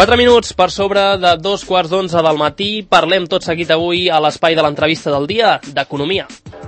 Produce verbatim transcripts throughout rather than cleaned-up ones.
Quatre minuts per sobre de dos quarts d'onze del matí. Parlem tot seguit avui a l'espai de l'entrevista del dia d'Economia.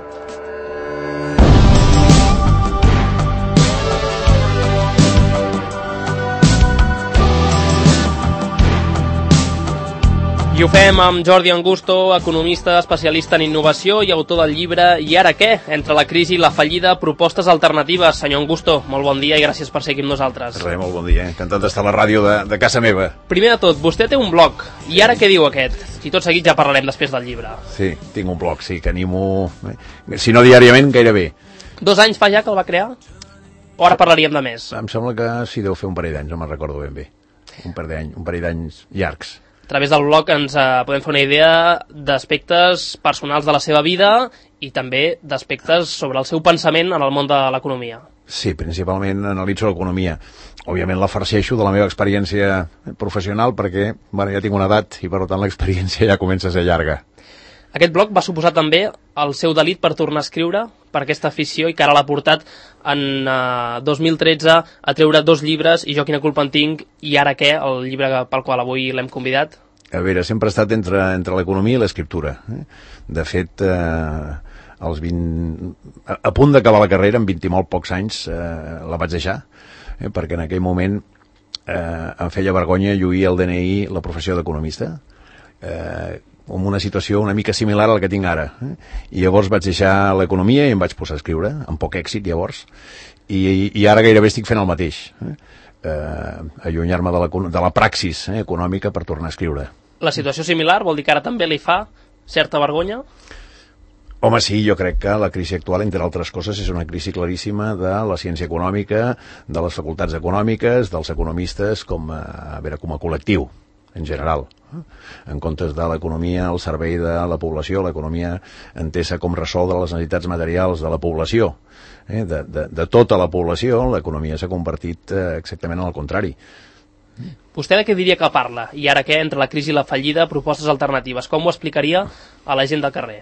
I ho fem amb Jordi Angusto, economista, especialista en innovació i autor del llibre I ara què? Entre la crisi i la fallida, propostes alternatives. Senyor Angusto, molt bon dia i gràcies per ser aquí amb nosaltres. Res, molt bon dia, encantat d'estar a la ràdio de, de casa meva. Primer de tot, vostè té un blog. I ara què diu aquest? I tot seguit ja parlarem després del llibre. Sí, tinc un blog, sí, que animo, eh? si no diàriament, gairebé. Dos anys fa ja que el va crear? O ara parlaríem de més? Em sembla que sí, deu fer un parell d'anys, no me'n recordo ben bé. Un parell d'anys, un parell d'anys llargs. A través del blog ens eh, podem fer una idea d'aspectes personals de la seva vida i també d'aspectes sobre el seu pensament en el món de l'economia. Sí, principalment analitzo l'economia. Òbviament la farceixo de la meva experiència professional perquè bueno, ja tinc una edat i per tant l'experiència ja comença a ser llarga. Aquest blog va suposar també el seu delit per tornar a escriure, per aquesta afició, i que ara l'ha portat en uh, dos mil tretze a treure dos llibres, I jo quina culpa en tinc, I ara què, el llibre pel qual avui l'hem convidat. A veure, sempre ha estat entre, entre l'economia i l'escriptura. Eh? De fet, eh, als vint... a, a punt d'acabar la carrera, amb vint i molt pocs anys, eh, la vaig deixar, eh? perquè en aquell moment eh, em feia vergonya lluir el D N I la professió d'economista, eh, amb una situació una mica similar a la que tinc ara. Eh? I llavors vaig deixar l'economia i em vaig posar a escriure, amb poc èxit llavors, i, i ara gairebé estic fent el mateix. Eh? Eh, allunyar-me de la, de la praxis eh, econòmica per tornar a escriure. La situació similar vol dir que ara també li fa certa vergonya? Home, sí, jo crec que la crisi actual, entre altres coses, és una crisi claríssima de la ciència econòmica, de les facultats econòmiques, dels economistes com a, a, veure, com a col·lectiu, en general, en comptes de l'economia al servei de la població, l'economia entesa com resoldre les necessitats materials de la població, eh, de, de, de tota la població, l'economia s'ha convertit eh, exactament en el contrari. Vostè de què diria que parla? I ara què, entre la crisi i la fallida, propostes alternatives? Com ho explicaria a la gent del carrer?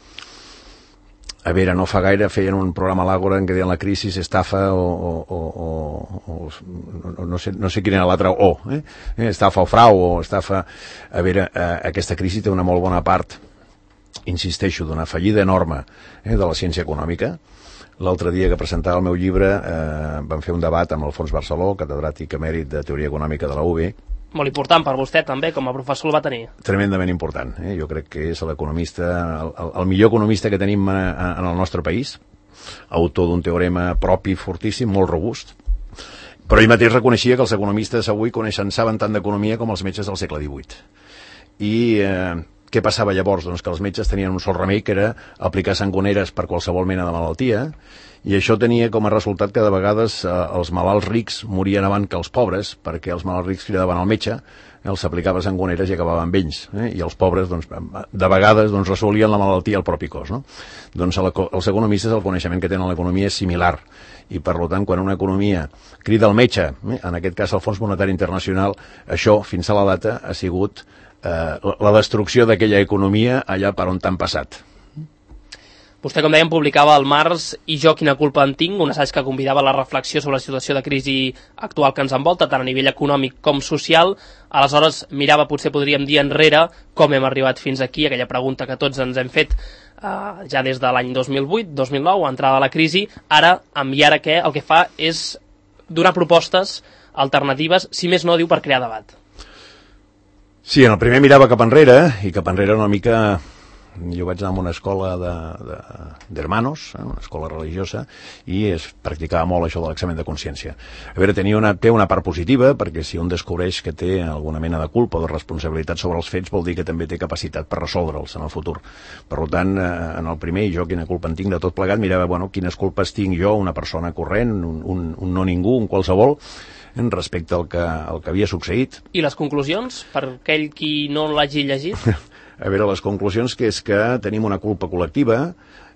A veure, no fa gaire feien un programa a l'Àgora en què deien la crisi, estafa o... o, o, o, o no, sé, no sé quina era l'altra O, eh? Estafa o frau o estafa... A veure, eh, aquesta crisi té una molt bona part, insisteixo, d'una fallida enorme eh, de la ciència econòmica. L'altre dia que presentava el meu llibre eh, vam fer un debat amb Alfons Barceló, catedràtic emèrit de Teoria Econòmica de la U B. Molt important per vostè també, com a professor el va tenir. Tremendament important. Eh? Jo crec que és l'economista, el, el millor economista que tenim en, en el nostre país, autor d'un teorema propi fortíssim, molt robust, però ell mateix reconeixia que els economistes avui coneixen, saben tant d'economia com els metges del segle divuit. I eh, què passava llavors? Doncs que els metges tenien un sol remei, que era aplicar sangoneres per qualsevol mena de malaltia, i això tenia com a resultat que de vegades eh, els malalts rics morien abans que els pobres, perquè els malalts rics cridaven al metge, els aplicava sangoneres i acabaven amb ells, eh? I els pobres, doncs, de vegades, doncs, resolien la malaltia al propi cos, no? Doncs els economistes, el coneixement que tenen l'economia és similar, i per tant, quan una economia crida al metge, eh? En aquest cas el Fons Monetari Internacional, això, fins a la data, ha sigut eh, la destrucció d'aquella economia allà per on t'han passat. Vostè, com dèiem, publicava al març I jo quina culpa en tinc, un assaig que convidava a la reflexió sobre la situació de crisi actual que ens envolta, tant a nivell econòmic com social. Aleshores, mirava, potser podríem dir enrere, com hem arribat fins aquí, aquella pregunta que tots ens hem fet eh, ja des de l'any dos mil vuit dos mil nou, entrada de la crisi. Ara, amb I ara què, el que fa és donar propostes alternatives, si més no, diu, per crear debat. Sí, en el primer mirava cap enrere, i cap enrere una mica... Jo vaig anar a una escola d'hermanos, de, de, eh, una escola religiosa, i es practicava molt això de l'examen de consciència. A veure, tenia una, té una part positiva, perquè si un descobreix que té alguna mena de culpa o de responsabilitat sobre els fets, vol dir que també té capacitat per resoldre'ls en el futur. Per tant, eh, en el primer, I jo quina culpa en tinc de tot plegat, mirava, bueno, quines culpes tinc jo, una persona corrent, un, un, un no ningú, un qualsevol, respecte al que, al que havia succeït. I les conclusions, per aquell qui no l'hagi llegit? A veure, les conclusions que és que tenim una culpa col·lectiva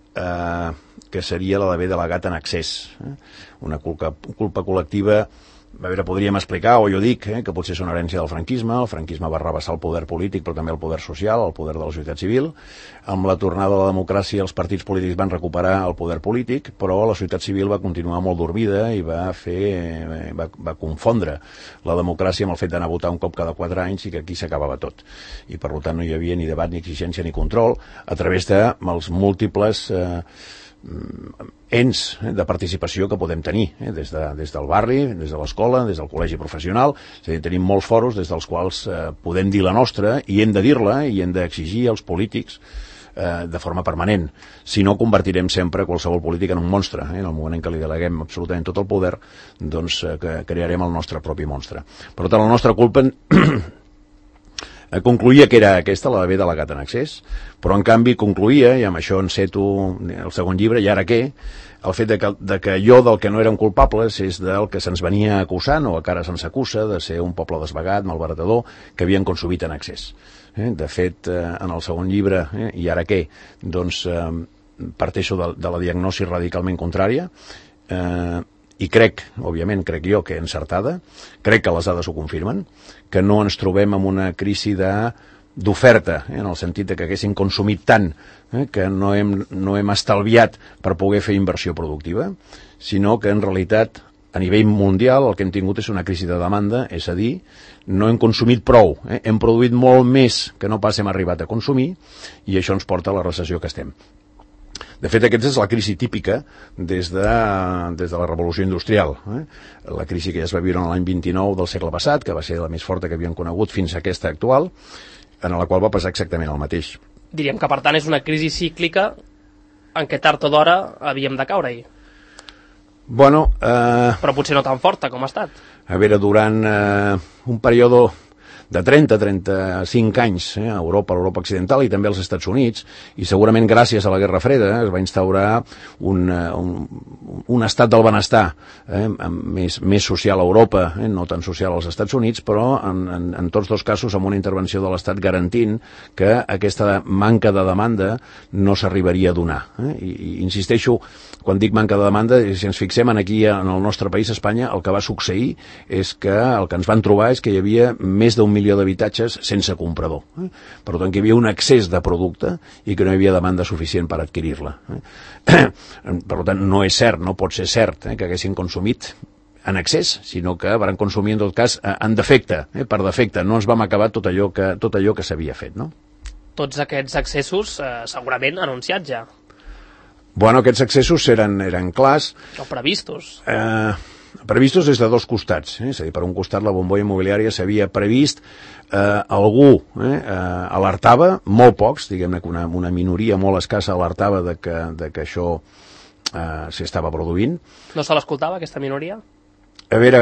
eh, que seria la d'haver delegat en excés. Eh? Una culpa, culpa col·lectiva a veure, podríem explicar, o jo dic, eh, que potser és una herència del franquisme. El franquisme va rebassar el poder polític, però també el poder social, el poder de la societat civil. Amb la tornada de la democràcia, els partits polítics van recuperar el poder polític, però la societat civil va continuar molt dormida i va fer, eh, va, va confondre la democràcia amb el fet d'anar a votar un cop cada quatre anys i que aquí s'acabava tot. I per tant no hi havia ni debat, ni exigència, ni control, a través de els múltiples eh, ens de participació que podem tenir, eh, des, de, des del barri, des de l'escola, des del col·legi professional. És a dir, tenim molts foros des dels quals eh, podem dir la nostra i hem de dir-la i hem d'exigir als polítics eh, de forma permanent. Si no, convertirem sempre qualsevol polític en un monstre. Eh? En el moment en què li deleguem absolutament tot el poder, doncs eh, que crearem el nostre propi monstre. Per tant, la nostra culpa concluïa que era aquesta, la d'haver delegat en accés, però en canvi concluïa, i amb això enceto el segon llibre, i ara què, el fet de que, de que jo del que no érem culpables és del que se'ns venia acusant, o que ara se'ns acusa, de ser un poble desvagat, malbaratador, que havien consumit en accés. Eh? De fet, eh, en el segon llibre, eh, i ara què, doncs eh, parteixo de, de la diagnosi radicalment contrària, eh, i crec, òbviament, crec jo que encertada, crec que les dades ho confirmen, que no ens trobem en una crisi de d'oferta, eh, en el sentit de que haguéssim consumit tant eh, que no hem, no hem estalviat per poder fer inversió productiva, sinó que en realitat a nivell mundial el que hem tingut és una crisi de demanda, és a dir, no hem consumit prou, eh, hem produït molt més que no pas hem arribat a consumir i això ens porta a la recessió que estem. De fet, aquesta és la crisi típica des de, des de la revolució industrial. Eh? La crisi que ja es va viure en l'any vint-i-nou del segle passat, que va ser la més forta que havíem conegut fins a aquesta actual, en la qual va passar exactament el mateix. Diríem que, per tant, és una crisi cíclica en què tard o d'hora havíem de caure-hi. Bueno... Eh... Però potser no tan forta com ha estat. A veure, durant eh, un període de trenta a trenta-cinc anys eh, a Europa, a l'Europa occidental i també als Estats Units, i segurament gràcies a la Guerra Freda eh, es va instaurar un, un, un estat del benestar eh, més, més social a Europa, eh, no tan social als Estats Units, però en, en, en tots dos casos amb una intervenció de l'Estat garantint que aquesta manca de demanda no s'arribaria a donar. Eh? I, I insisteixo, quan dic manca de demanda, si ens fixem en aquí en el nostre país, Espanya, el que va succeir és que el que ens van trobar és que hi havia més d'un milió d'habitatges sense comprador. Eh? Per tant, que hi havia un excés de producte i que no hi havia demanda suficient per adquirir-la. Eh? Per tant, no és cert, no pot ser cert eh, que haguessin consumit en excés, sinó que van consumir en tot cas en defecte, eh, per defecte. No ens vam acabar tot allò que, tot allò que s'havia fet, no? Tots aquests excessos eh, segurament anunciats ja. Bueno, aquests excessos eren, eren clars. O previstos. Eh... previstos des de dos costats, eh? És a dir, per un costat la bombolla immobiliària s'havia previst, eh, algú eh, eh, alertava, molt pocs, diguem-ne que una, una minoria molt escassa alertava de que, de que això eh, s'estava produint. No se l'escoltava, aquesta minoria? A veure,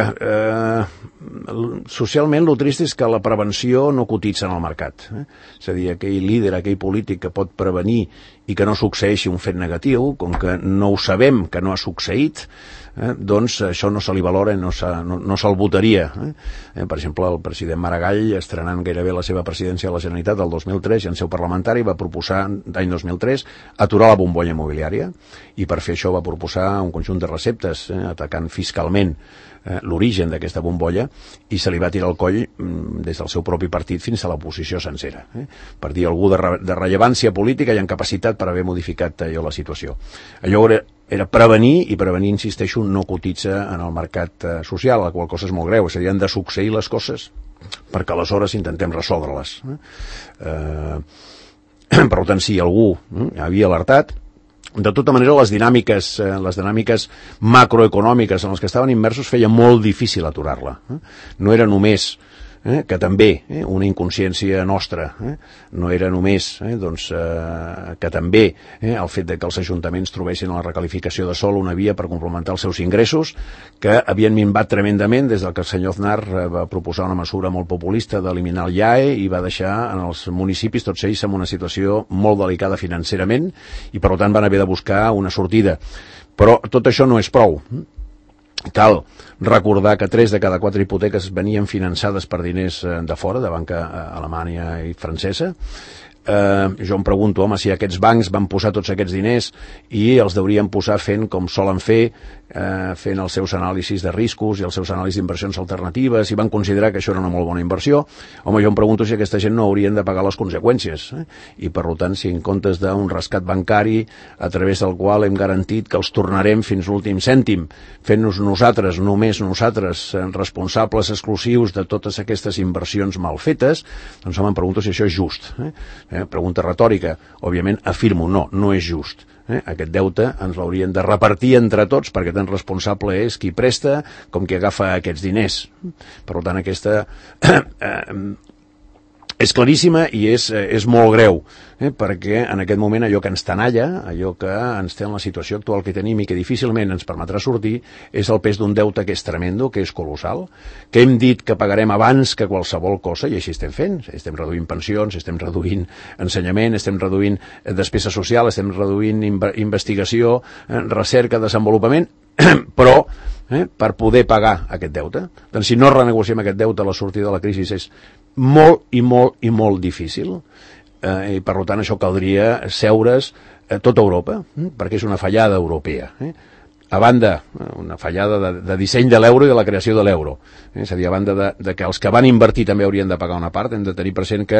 eh, socialment el trist és que la prevenció no cotitza en el mercat. Eh? És a dir, aquell líder, aquell polític que pot prevenir i que no succeeixi un fet negatiu, com que no ho sabem que no ha succeït, eh, doncs això no se li valora i no, se, no, no se'l votaria. Eh? Eh, per exemple, el president Maragall, estrenant gairebé la seva presidència a la Generalitat del dos mil tres i en seu parlamentari, va proposar, d'any dos mil tres, aturar la bombolla immobiliària, i per fer això va proposar un conjunt de receptes, eh, atacant fiscalment eh, l'origen d'aquesta bombolla, i se li va tirar el coll mm, des del seu propi partit fins a l'oposició sencera, eh? Per dir algú de, re, de rellevància política i en capacitat per haver modificat allò la situació. Allò era, era prevenir, i prevenir, insisteixo, no cotitza en el mercat eh, social, la qual cosa és molt greu. És a dir, han de succeir les coses perquè aleshores intentem resoldre-les. Eh? Eh, per tant, si algú eh, havia alertat, de tota manera, les dinàmiques, eh, les dinàmiques macroeconòmiques en les que estaven immersos feia molt difícil aturar-la. Eh? No era només eh, que també eh, una inconsciència nostra, eh? No era només eh, doncs, eh, que també eh, el fet de que els ajuntaments trobessin la recalificació de sòl una via per complementar els seus ingressos, que havien minvat tremendament des del que el senyor Aznar eh, va proposar una mesura molt populista d'eliminar el I A E i va deixar en els municipis tots ells en una situació molt delicada financerament, i per tant van haver de buscar una sortida. Però tot això no és prou. Cal recordar que tres de cada quatre hipoteques venien finançades per diners de fora, de banca alemanya i francesa. Eh, jo em pregunto, home, si aquests bancs van posar tots aquests diners i els deurien posar fent com solen fer, eh, fent els seus anàlisis de riscos i els seus anàlisis d'inversions alternatives, i van considerar que això era una molt bona inversió. Home, jo em pregunto si aquesta gent no haurien de pagar les conseqüències, eh? I per tant, si en comptes d'un rescat bancari a través del qual hem garantit que els tornarem fins l'últim cèntim, fent-nos nosaltres, només nosaltres, responsables exclusius de totes aquestes inversions mal fetes, doncs home, em pregunto si això és just. Eh? Eh, pregunta retòrica, òbviament afirmo, no, no és just. Eh? Aquest deute ens l'haurien de repartir entre tots, perquè tan responsable és qui presta com qui agafa aquests diners. Per tant, aquesta eh, és claríssima i és, és molt greu, eh? Perquè en aquest moment allò que ens tenalla, allò que ens té en la situació actual que tenim i que difícilment ens permetrà sortir, és el pes d'un deute que és tremendo, que és colossal, que hem dit que pagarem abans que qualsevol cosa, i així estem fent. Estem reduint pensions, estem reduint ensenyament, estem reduint despesa social, estem reduint investigació, recerca, desenvolupament, però eh, per poder pagar aquest deute. Doncs si no renegociem aquest deute, la sortida de la crisi és molt i molt i molt difícil, eh, i per tant això caldria seure's a tota Europa, eh, perquè és una fallada europea, eh? A banda, una fallada de, de disseny de l'euro i de la creació de l'euro, eh? És a dir, a banda de, de que els que van invertir també haurien de pagar una part, hem de tenir present que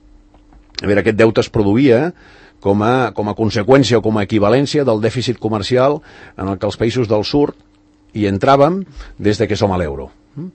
a veure, aquest deute es produïa com a, com a conseqüència o com a equivalència del dèficit comercial en el que els països del sud hi entràvem des de que som a l'euro.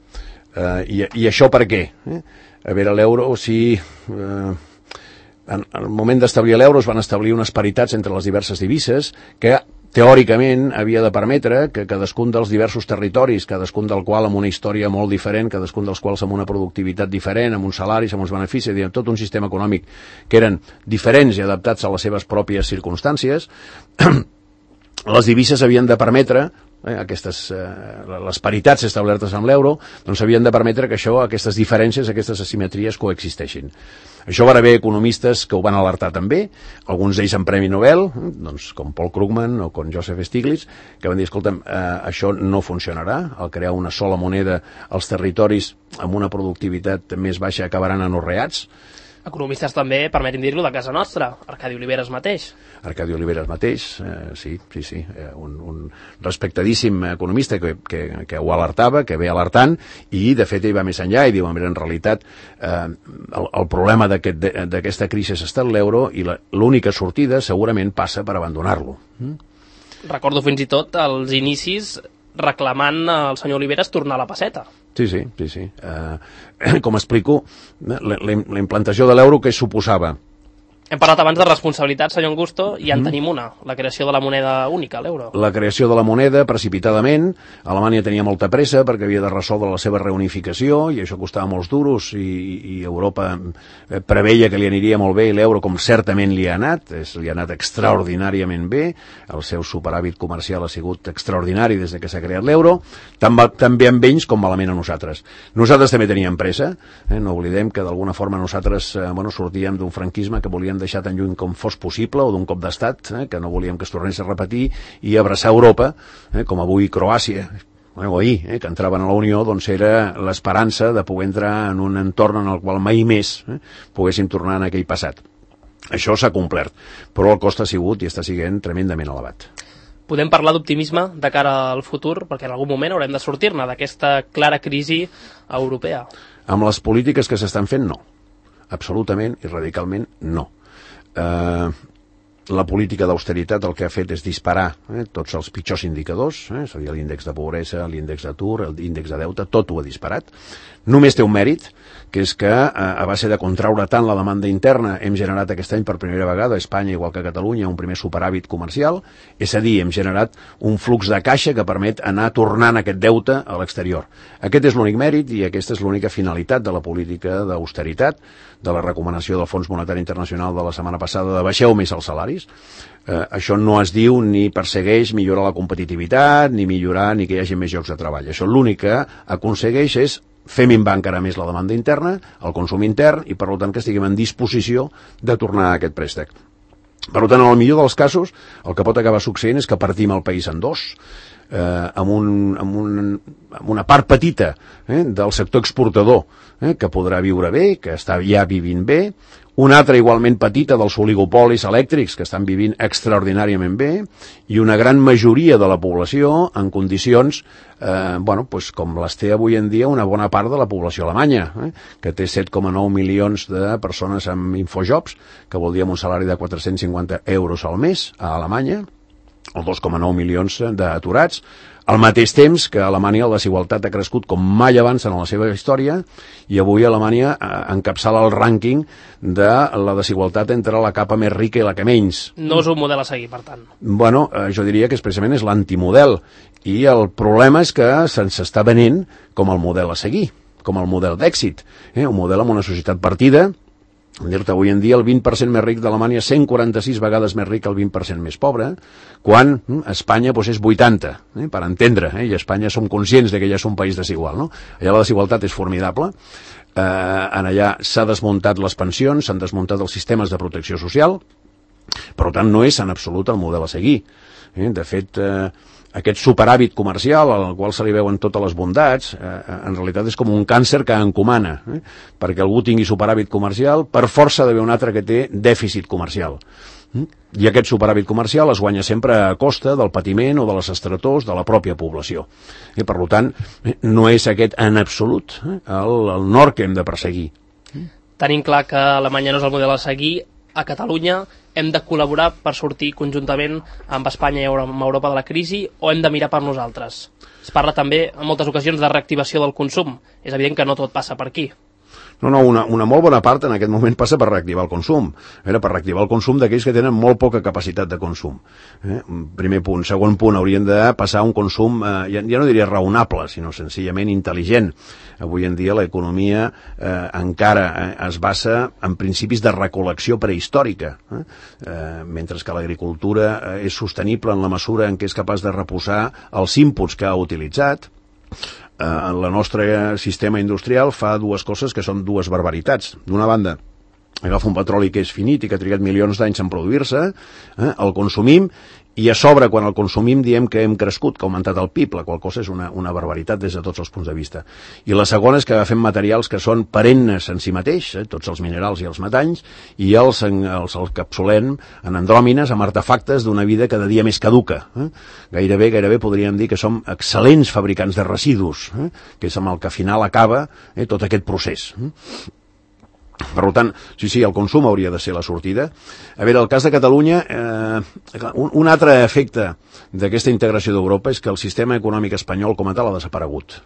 Eh, i, I això per què? Eh? A veure, l'euro, si eh, en el moment d'establir l'euro es van establir unes paritats entre les diverses divises que teòricament havia de permetre que cadascun dels diversos territoris, cadascun del qual amb una història molt diferent, cadascun dels quals amb una productivitat diferent, amb uns salaris, amb uns beneficis, amb tot un sistema econòmic que eren diferents i adaptats a les seves pròpies circumstàncies, les divises havien de permetre, eh, aquestes, eh, les paritats establertes amb l'euro, doncs havien de permetre que això, aquestes diferències, aquestes asimetries coexisteixin. Això va haver economistes que ho van alertar també, alguns d'ells amb Premi Nobel, doncs, com Paul Krugman o com Joseph Stiglitz, que van dir, escolta'm, eh, això no funcionarà, al crear una sola moneda els territoris amb una productivitat més baixa acabaran anorreats. Economistes també, permetin dir-lo, de casa nostra, Arcadi Oliveres mateix. Arcadi Oliveres mateix, eh, sí, sí, sí, eh, un, un respectadíssim economista que, que, que ho alertava, que ve alertant, i de fet ell va més enllà i diu, en realitat, eh, el, el problema d'aquesta aquest, crisi ha estat l'euro i l'única sortida segurament passa per abandonar-lo. Mm? Recordo fins i tot els inicis reclamant al senyor Oliveres tornar a la pesseta. Sí, sí, sí, sí. Uh, com explico, la, la, la implantació de l'euro que suposava? Hem parlat abans de responsabilitat, senyor Angusto, i en mm. tenim una, la creació de la moneda única, l'euro. La creació de la moneda, precipitadament. Alemanya tenia molta pressa perquè havia de resoldre la seva reunificació i això costava molts duros i, i Europa preveia que li aniria molt bé i l'euro, com certament li ha anat, és, li ha anat extraordinàriament bé, el seu superàvit comercial ha sigut extraordinari des de que s'ha creat l'euro, tan, tan bé amb ells com malament a nosaltres. Nosaltres també teníem pressa, eh? No oblidem que d'alguna forma nosaltres eh, bueno, sortíem d'un franquisme que volíem deixar tan lluny com fos possible, o d'un cop d'estat, eh, que no volíem que es tornés a repetir, i abraçar Europa, eh, com avui Croàcia, o ahir, eh, que entraven a la Unió, doncs era l'esperança de poder entrar en un entorn en el qual mai més eh, poguéssim tornar en aquell passat. Això s'ha complert, però el cost ha sigut i està sent tremendament elevat. Podem parlar d'optimisme de cara al futur, perquè en algun moment haurem de sortir-ne d'aquesta clara crisi europea. Amb les polítiques que s'estan fent, no. Absolutament i radicalment no. Eh, la política d'austeritat el que ha fet és disparar eh, tots els pitjors indicadors, eh, és a dir, l'índex de pobresa, l'índex d'atur, l'índex de deute, tot ho ha disparat. Només té un mèrit, que és que a base de contraure tant la demanda interna hem generat aquest any per primera vegada a Espanya, igual que a Catalunya, un primer superàvit comercial, és a dir, hem generat un flux de caixa que permet anar tornant aquest deute a l'exterior. Aquest és l'únic mèrit i aquesta és l'única finalitat de la política d'austeritat, de la recomanació del Fons Monetari Internacional de la setmana passada de baixeu més els salaris. Eh, això no es diu ni persegueix millorar la competitivitat, ni millorar ni que hi hagi més llocs de treball. Això l'únic que aconsegueix és fer minvar encara més la demanda interna, el consum intern, i per tant que estiguem en disposició de tornar a aquest préstec. Per tant, en el millor dels casos, el que pot acabar succeint és que partim el país en dos, eh, amb, un, amb, un, amb una part petita eh, del sector exportador eh, que podrà viure bé, que està ja vivint bé, una altra igualment petita dels oligopolis elèctrics que estan vivint extraordinàriament bé i una gran majoria de la població en condicions eh, bueno, pues com les té avui en dia una bona part de la població alemanya, eh, que té set coma nou milions de persones amb infojobs, que vol dir amb un salari de quatre-cents cinquanta euros al mes a Alemanya, o dos coma nou milions d'aturats. Al mateix temps que a Alemanya la desigualtat ha crescut com mai abans en la seva història i avui Alemanya encapçala el rànquing de la desigualtat entre la capa més rica i la que menys. No és un model a seguir, per tant. Bueno, eh, jo diria que expressament és l'antimodel i el problema és que se'ns està venent com el model a seguir, com el model d'èxit, eh? Un model amb una societat partida. Dir-te, avui en dia el vint per cent més ric d'Alemanya és cent quaranta-sis vegades més ric que el vint per cent més pobre, quan Espanya doncs, és vuitanta, eh, per entendre, eh, i a Espanya som conscients de que ja és un país desigual, no? Allà la desigualtat és formidable, eh, en allà s'ha desmuntat les pensions, s'han desmuntat els sistemes de protecció social, per tant no és en absolut el model a seguir. Eh? De fet, eh, aquest superàvit comercial, al qual se li veuen totes les bondats, eh, en realitat és com un càncer que encomana. Eh? Perquè algú tingui superàvit comercial, per força d'haver un altre que té dèficit comercial. Eh? I aquest superàvit comercial es guanya sempre a costa del patiment o de les estretors de la pròpia població. I, per tant, no és aquest en absolut eh, el, el nord que hem de perseguir. Tenim clar que Alemanya no és el model a seguir. A Catalunya hem de col·laborar per sortir conjuntament amb Espanya i amb Europa de la crisi o hem de mirar per nosaltres? Es parla també en moltes ocasions de reactivació del consum. És evident que no tot passa per aquí. No, no, una, una molt bona part en aquest moment passa per reactivar el consum. Era per reactivar el consum d'aquells que tenen molt poca capacitat de consum. Eh? Primer punt. Segon punt, haurien de passar un consum, eh, ja, ja no diria raonable, sinó senzillament intel·ligent. Avui en dia l'economia eh, encara eh, es basa en principis de recol·lecció prehistòrica, eh? Eh, mentre que l'agricultura eh, és sostenible en la mesura en què és capaç de reposar els inputs que ha utilitzat. El nostre sistema industrial fa dues coses que són dues barbaritats. D'una banda, agafa un petroli que és finit i que ha trigat milions d'anys en produir-se, eh, el consumim, i a sobre, quan el consumim, diem que hem crescut, que ha augmentat el P I B, la qual cosa és una, una barbaritat des de tots els punts de vista. I la segona és que agafem materials que són perennes en si mateix, eh, tots els minerals i els metalls, i els, els, els capsulem en andròmines, amb artefactes d'una vida cada dia més caduca. Eh? Gairebé, gairebé podríem dir que som excel·lents fabricants de residus, eh? que és amb el que al final acaba eh, tot aquest procés. Eh? Per tant, sí, sí, el consum hauria de ser la sortida. A veure, el cas de Catalunya, eh, un, un altre efecte d'aquesta integració d'Europa és que el sistema econòmic espanyol com a tal ha desaparegut.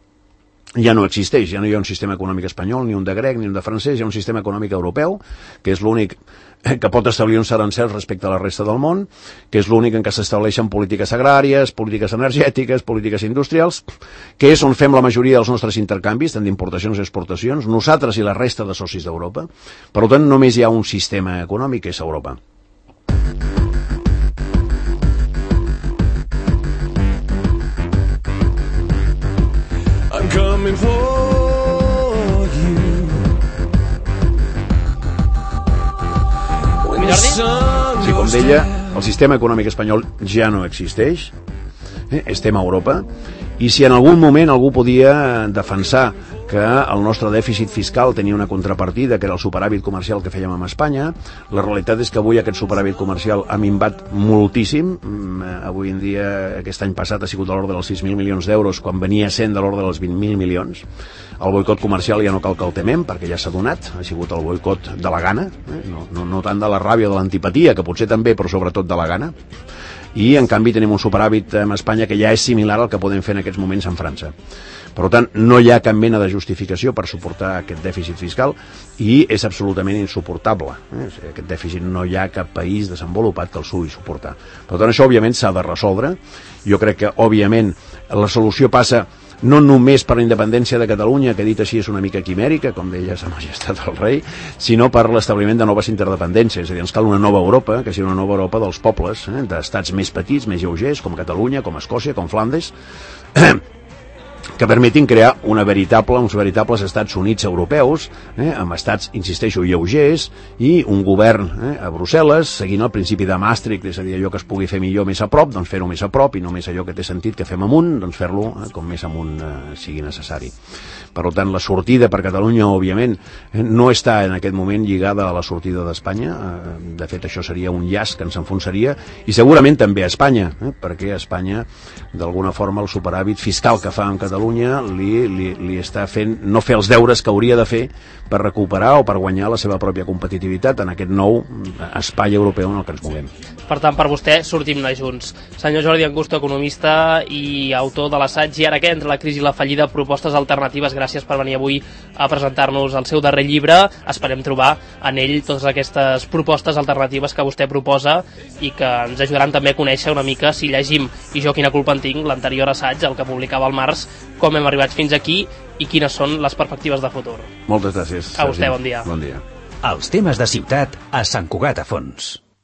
Ja no existeix, ja no hi ha un sistema econòmic espanyol, ni un de grec, ni un de francès, hi ha un sistema econòmic europeu, que és l'únic que pot establir uns arancels respecte a la resta del món, que és l'únic en què s'estableixen polítiques agràries, polítiques energètiques, polítiques industrials, que és on fem la majoria dels nostres intercanvis, tant d'importacions i exportacions, nosaltres i la resta de socis d'Europa. Per tant, només hi ha un sistema econòmic, que és Europa. I'm coming for Sí, com deia, el sistema econòmic espanyol ja no existeix, eh? Estem a Europa, i si en algun moment algú podia defensar que el nostre dèficit fiscal tenia una contrapartida, que era el superàvit comercial que fèiem amb Espanya, la realitat és que avui aquest superàvit comercial ha minvat moltíssim. Avui en dia, aquest any passat ha sigut de l'ordre dels sis mil milions d'euros, quan venia sent de l'ordre dels vint mil milions. El boicot comercial ja no cal que el temem, perquè ja s'ha donat, ha sigut el boicot de la gana, eh? no, no, no tant de la ràbia o de l'antipatia, que potser també, però sobretot de la gana. I en canvi tenim un superàvit amb Espanya que ja és similar al que podem fer en aquests moments en França. Per tant, no hi ha cap mena de justificació per suportar aquest dèficit fiscal i és absolutament insuportable. Eh? Aquest dèficit no hi ha cap país desenvolupat que el sugui suportar. Per tant, això òbviament s'ha de resoldre. Jo crec que, òbviament, la solució passa no només per la independència de Catalunya, que dit així és una mica quimèrica, com deia Sa Majestat el Rei, sinó per l'establiment de noves interdependències. És a dir, ens cal una nova Europa, que sigui una nova Europa dels pobles, eh? d'estats més petits, més lleugers, com Catalunya, com Escòcia, com Flandes, que permetin crear una veritable, uns veritables Estats Units europeus, eh, amb estats, insisteixo, lleugers, i un govern eh, a Brussel·les, seguint el principi de Maastricht, és a dir, allò que es pugui fer millor més a prop, doncs fer-ho més a prop, i només allò que té sentit que fem amunt, doncs fer-lo eh, com més amunt eh, sigui necessari. Per tant, la sortida per Catalunya, òbviament, eh, no està en aquest moment lligada a la sortida d'Espanya. Eh, de fet, això seria un llaç que ens enfonsaria, i segurament també a Espanya, eh, perquè a Espanya, d'alguna forma, el superàvit fiscal que fa en Catalunya li, li, li està fent no fer els deures que hauria de fer per recuperar o per guanyar la seva pròpia competitivitat en aquest nou espai europeu en el que ens movem. Per tant, per vostè, sortim-ne junts. Senyor Jordi Angusto, economista i autor de l'assaig I ara què? Entre la crisi i la fallida, propostes alternatives. Gràcies per venir avui a presentar-nos el seu darrer llibre. Esperem trobar en ell totes aquestes propostes alternatives que vostè proposa i que ens ajudaran també a conèixer una mica, si llegim I jo quina culpa en tinc, l'anterior assaig, el que publicava al març, com hem arribat fins aquí i quines són les perspectives de futur. Moltes gràcies. A vostè, bon dia. Bon dia. Els temes de ciutat a Sant Cugat a Fons.